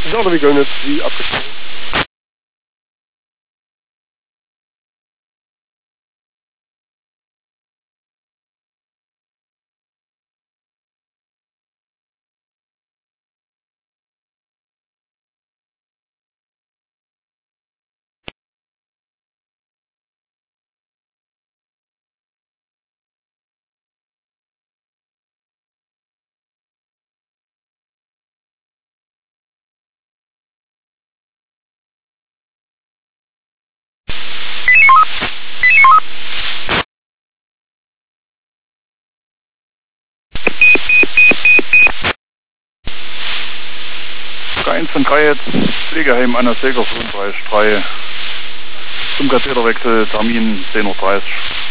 Nordweg-Gönnitz, wie abgesprochen. Eins von 3 jetzt, Pflegeheim Anna Säger 35 3 zum Katheterwechsel, Termin 10:30 Uhr.